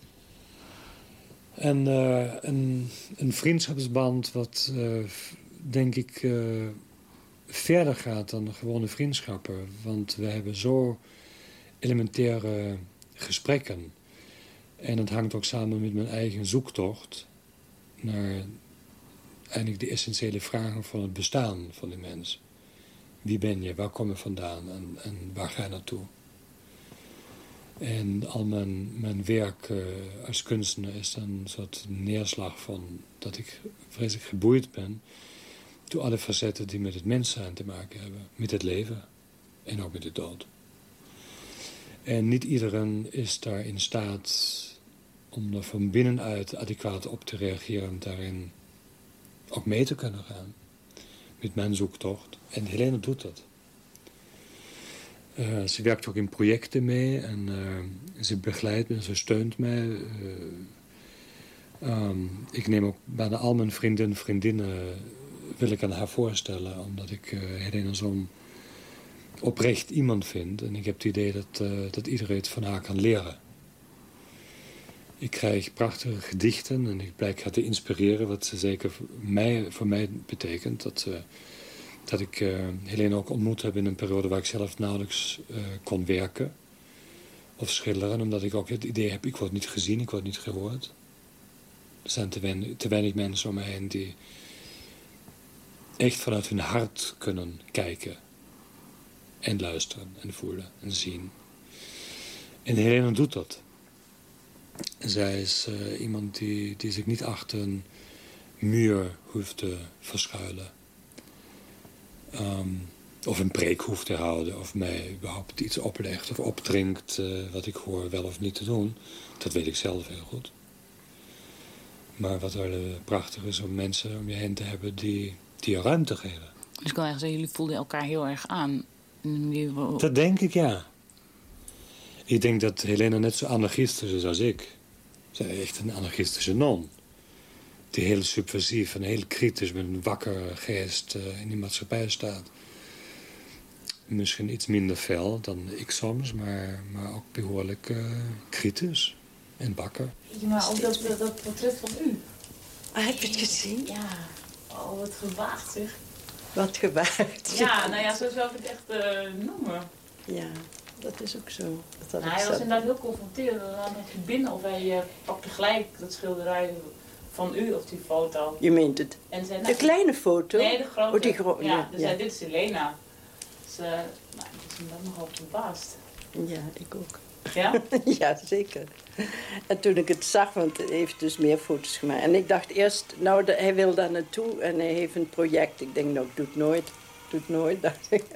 En, uh, een, een vriendschapsband wat, uh, denk ik, uh, verder gaat dan gewone vriendschappen. Want we hebben zo elementaire gesprekken. En het hangt ook samen met mijn eigen zoektocht naar eigenlijk de essentiële vragen van het bestaan van die mens. Wie ben je, waar kom je vandaan en, en waar ga je naartoe? En al mijn, mijn werk uh, als kunstenaar is dan een soort neerslag van dat ik vreselijk geboeid ben door alle facetten die met het mens zijn te maken hebben. Met het leven en ook met de dood. En niet iedereen is daar in staat om er van binnenuit adequaat op te reageren en daarin ook mee te kunnen gaan. Met mijn zoektocht. En Helene doet dat. Uh, ze werkt ook in projecten mee en uh, ze begeleidt me, ze steunt mij. Uh, um, ik neem ook bijna al mijn vrienden en vriendinnen wil ik aan haar voorstellen, omdat ik uh, Helene zo'n oprecht iemand vind. En ik heb het idee dat, uh, dat iedereen het van haar kan leren. Ik krijg prachtige gedichten en ik blijk haar te inspireren, wat ze zeker voor mij, voor mij betekent. Dat, uh, dat ik uh, Helene ook ontmoet heb in een periode waar ik zelf nauwelijks uh, kon werken of schilderen. Omdat ik ook het idee heb, ik word niet gezien, ik word niet gehoord. Er zijn te weinig, te weinig mensen om mij heen die echt vanuit hun hart kunnen kijken. En luisteren en voelen en zien. En Helene doet dat. Zij is uh, iemand die, die zich niet achter een muur hoeft te verschuilen. Um, of een preek hoeft te houden. Of mij überhaupt iets oplegt of opdringt uh, wat ik hoor wel of niet te doen. Dat weet ik zelf heel goed. Maar wat er uh, prachtig is om mensen om je heen te hebben die, die je ruimte geven. Dus ik kan eigenlijk zeggen, jullie voelden elkaar heel erg aan. Dat denk ik, ja. Ik denk dat Helene net zo anarchistisch is als ik. Zij is echt een anarchistische non. Die heel subversief en heel kritisch met een wakker geest uh, in die maatschappij staat. Misschien iets minder fel dan ik soms, maar, maar ook behoorlijk uh, kritisch en wakker. Ja, maar ook dat, dat portret van u. Ah, heb je het gezien? Ja. Oh, wat gewaagd zeg. Wat gewaagd. Ja, nou ja, zo zou ik het echt uh, noemen. Ja, dat is ook zo. Dat nou, hij was inderdaad heel confronterend. Dan had je binnen of hij uh, pakte gelijk dat schilderij van u of die foto. Je meent het. En zei, nou, de kleine foto? Nee, de grote. Oh, die gro ja, ja, dus ja. zei, dit is Helena. Dus uh, nou, ik was inderdaad nogal verbaasd. Ja, ik ook. Ja? Ja, zeker. En toen ik het zag, want hij heeft dus meer foto's gemaakt. En ik dacht eerst, nou, de, hij wil daar naartoe en hij heeft een project. Ik denk, nou, doet nooit. Doet nooit, dacht ik.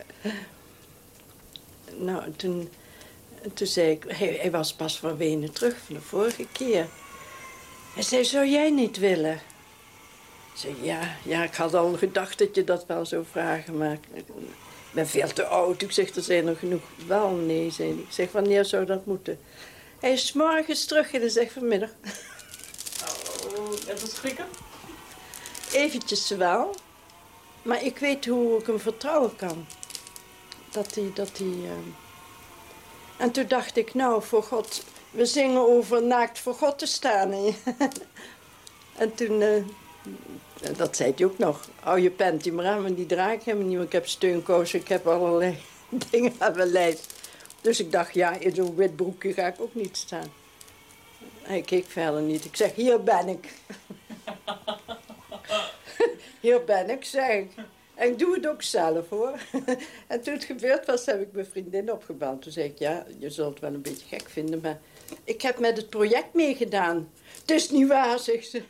Nou, toen, toen zei ik, hij, hij was pas van Wenen terug, van de vorige keer. Hij zei, zou jij niet willen? Ik zei, ja, ja, ik had al gedacht dat je dat wel zou vragen, maar ik ben veel te oud. Ik zeg, er zijn er genoeg. Wel, nee, zei hij. Ik zeg, wanneer zou dat moeten? Hij is 's morgens terug en hij zegt vanmiddag. Oh, dat was schrikken? Eventjes wel. Maar ik weet hoe ik hem vertrouwen kan. Dat hij, dat hij... Uh... En toen dacht ik, nou, voor God... We zingen over naakt voor God te staan. En toen... Uh... Dat zei hij ook nog. Hou je panty maar aan, maar die draag ik helemaal niet. Ik heb steunkousen, ik heb allerlei dingen aan mijn lijf. Dus ik dacht, ja, in zo'n wit broekje ga ik ook niet staan. Hij keek verder niet. Ik zeg, hier ben ik. Hier ben ik, zeg ik. En ik doe het ook zelf, hoor. En toen het gebeurd was, heb ik mijn vriendin opgebeld. Toen zei ik, ja, je zult het wel een beetje gek vinden, maar ik heb met het project meegedaan. Het is niet waar, zegt ze.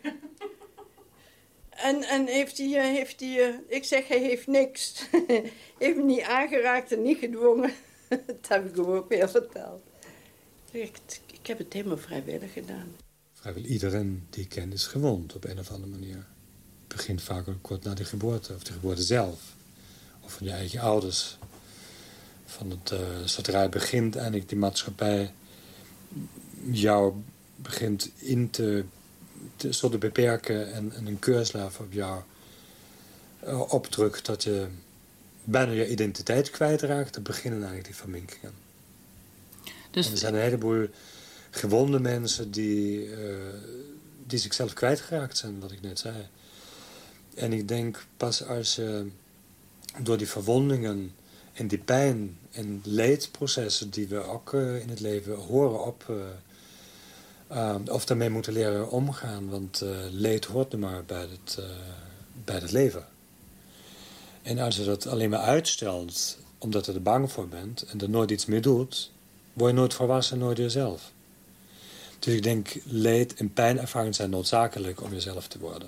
En, en heeft hij, heeft hij, ik zeg, hij heeft niks. Heeft me niet aangeraakt en niet gedwongen. Dat heb ik hem ook weer verteld. Ik, ik heb het helemaal vrijwillig gedaan. Vrijwel iedereen die ik ken is gewond op een of andere manier. Het begint vaak ook kort na de geboorte, of de geboorte zelf. Of van je eigen ouders. Van het, uh, zodra je begint eigenlijk die maatschappij jou begint in te, te, zo te beperken en, en een keurslaaf op jou uh, opdrukt dat je bijna je identiteit kwijtraakt, dan beginnen eigenlijk die verminkingen. Dus... En er zijn een heleboel gewonde mensen die, uh, die zichzelf kwijtgeraakt zijn, wat ik net zei. En ik denk pas als je uh, door die verwondingen en die pijn en leedprocessen die we ook uh, in het leven horen op... Uh, uh, of daarmee moeten leren omgaan, want uh, leed hoort nu maar bij het, uh, bij het leven. En als je dat alleen maar uitstelt, omdat je er bang voor bent en er nooit iets mee doet, word je nooit volwassen, nooit jezelf. Dus ik denk, leed en pijnervaringen zijn noodzakelijk om jezelf te worden.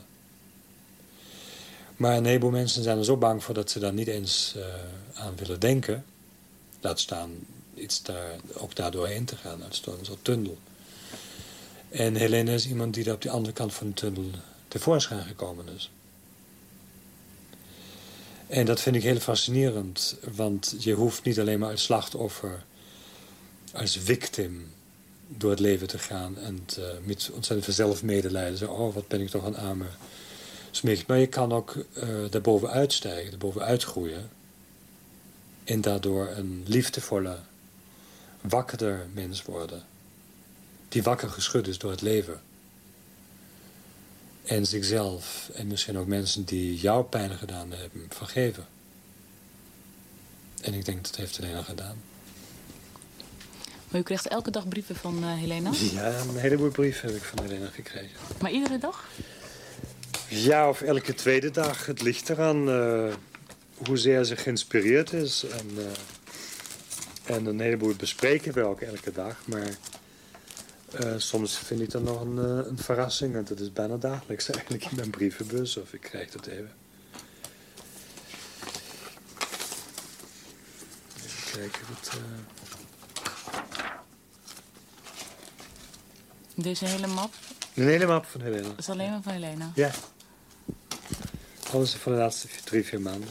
Maar een heleboel mensen zijn er zo bang voor dat ze daar niet eens uh, aan willen denken. Laat staan iets daar, ook daar doorheen te gaan, uit zo'n soort tunnel. En Helene is iemand die daar op de andere kant van de tunnel tevoorschijn gekomen is. En dat vind ik heel fascinerend, want je hoeft niet alleen maar als slachtoffer, als victim door het leven te gaan en te, met ontzettend veel zelfmedelijden. Zo, oh, wat ben ik toch een arme smeekt. Maar je kan ook uh, daarboven uitstijgen, daarboven uitgroeien. En daardoor een liefdevolle, wakkerder mens worden. Die wakker geschud is door het leven. En zichzelf en misschien ook mensen die jou pijn gedaan hebben, vergeven. En ik denk dat heeft Helena gedaan. Maar u krijgt elke dag brieven van uh, Helena? Ja, een heleboel brieven heb ik van Helena gekregen. Maar iedere dag? Ja, of elke tweede dag. Het ligt eraan uh, hoezeer ze geïnspireerd is. En, uh, en een heleboel bespreken we ook elke dag. Maar uh, soms vind ik dat nog een, uh, een verrassing. En dat is bijna dagelijks eigenlijk in mijn brievenbus. Of ik krijg dat even. Even kijken wat... Uh... Deze hele map? Een hele map van Helena. Dat is alleen maar van Helena? Ja. Alles van de laatste drie, vier maanden.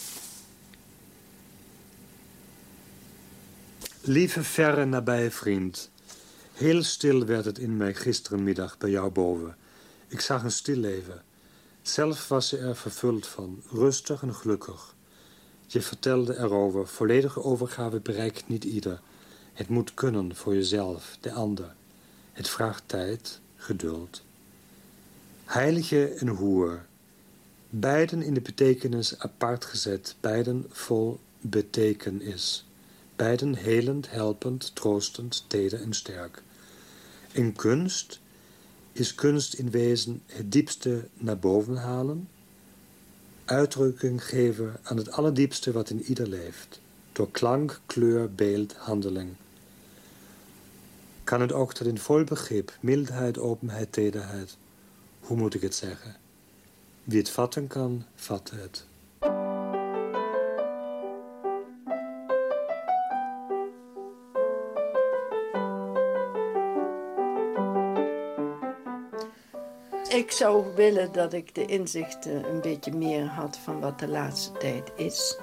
Lieve verre nabije vriend. Heel stil werd het in mij gisterenmiddag bij jou boven. Ik zag een stil leven. Zelf was je er vervuld van, rustig en gelukkig. Je vertelde erover, volledige overgave bereikt niet ieder. Het moet kunnen voor jezelf, de ander. Het vraagt tijd, geduld. Heilige en hoer. Beiden in de betekenis apart gezet. Beiden vol betekenis. Beiden helend, helpend, troostend, teder en sterk. En kunst is kunst in wezen het diepste naar boven halen. Uitdrukking geven aan het allerdiepste wat in ieder leeft. Door klank, kleur, beeld, handeling. Kan het ook tot in vol begrip, mildheid, openheid, tederheid. Hoe moet ik het zeggen? Wie het vatten kan, vat het. Ik zou willen dat ik de inzichten een beetje meer had van wat de laatste tijd is.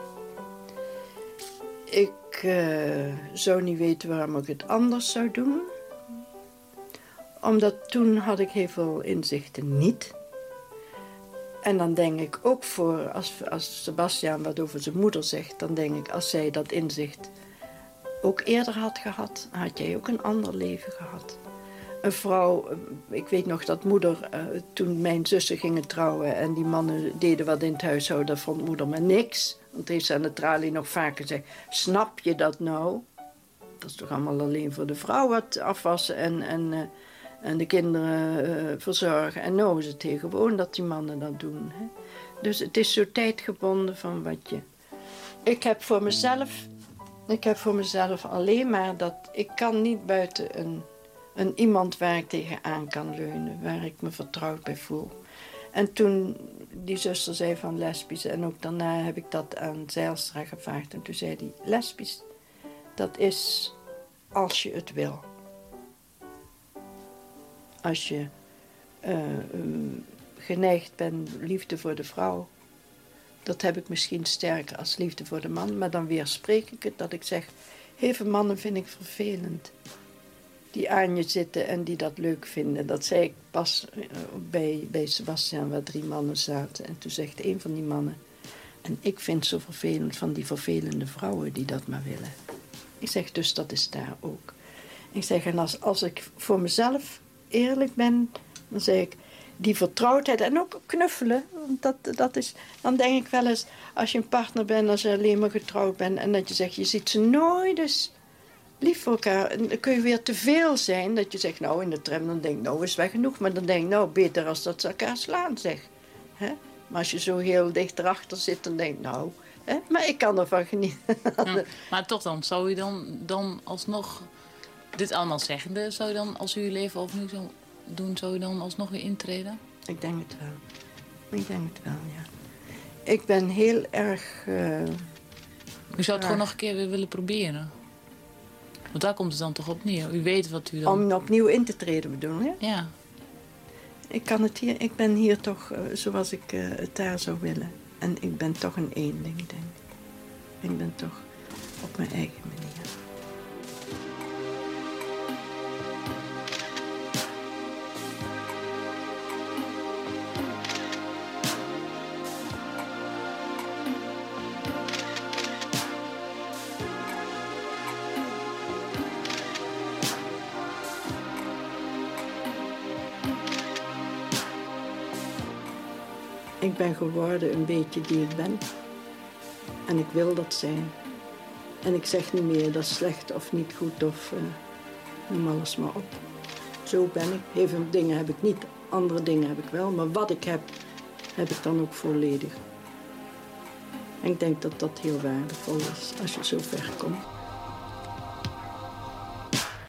Ik uh, zou niet weten waarom ik het anders zou doen. Omdat toen had ik heel veel inzichten niet. En dan denk ik ook voor, als, als Sebastiaan wat over zijn moeder zegt, dan denk ik, als zij dat inzicht ook eerder had gehad, had jij ook een ander leven gehad. Een vrouw, ik weet nog dat moeder, uh, toen mijn zussen gingen trouwen en die mannen deden wat in het huishouden, dat vond moeder maar niks. Want heeft ze aan de tralie nog vaker gezegd, snap je dat nou? Dat is toch allemaal alleen voor de vrouw wat afwassen en, en, uh, en de kinderen uh, verzorgen. En nou is het heel gewoon dat die mannen dat doen. Hè? Dus het is zo tijdgebonden van wat je... Ik heb voor mezelf, ik heb voor mezelf alleen maar dat ik kan niet buiten een... Een iemand waar ik tegenaan kan leunen, waar ik me vertrouwd bij voel. En toen die zuster zei van lesbisch, en ook daarna heb ik dat aan Zijlstra gevraagd. En toen zei hij, lesbisch, dat is als je het wil. Als je uh, um, geneigd bent liefde voor de vrouw Dat heb ik misschien sterker als liefde voor de man. Maar dan weerspreek ik het dat ik zeg... heel veel mannen vind ik vervelend. Die aan je zitten en die dat leuk vinden. Dat zei ik pas bij, bij Sebastian, waar drie mannen zaten. En toen zegt een van die mannen... en ik vind het zo vervelend van die vervelende vrouwen die dat maar willen. Ik zeg, dus dat is daar ook. Ik zeg, en als, als ik voor mezelf eerlijk ben... dan zeg ik, die vertrouwdheid en ook knuffelen. Want dat, dat is, dan denk ik wel eens, als je een partner bent... als je alleen maar getrouwd bent en dat je zegt... je ziet ze nooit dus lief voor elkaar. En dan kun je weer te veel zijn. Dat je zegt, nou in de tram, dan denk ik, nou is wel genoeg. Maar dan denk ik, nou beter als dat ze elkaar slaan, zeg. Hè? Maar als je zo heel dicht erachter zit, dan denk ik, nou... Hè? Maar ik kan ervan genieten. Ja, maar toch dan, zou je dan, dan alsnog... dit allemaal zeggende, zou je dan, als u uw leven opnieuw zou doen... zou je dan alsnog weer intreden? Ik denk het wel. Ik denk het wel, ja. Ik ben heel erg... Uh, u zou het gewoon nog een keer weer willen proberen? Want daar komt het dan toch op neer. U weet wat u dan... Om opnieuw in te treden bedoel je? Ja. Ik kan het hier... Ik ben hier toch uh, zoals ik uh, het daar zou willen. En ik ben toch een eenling, denk ik. Ik ben toch op mijn eigen manier. Ik ben geworden een beetje die ik ben. En ik wil dat zijn. En ik zeg niet meer dat is slecht of niet goed of uh, noem alles maar op. Zo ben ik. Heel veel dingen heb ik niet, andere dingen heb ik wel. Maar wat ik heb, heb ik dan ook volledig. En ik denk dat dat heel waardevol is als je zo ver komt.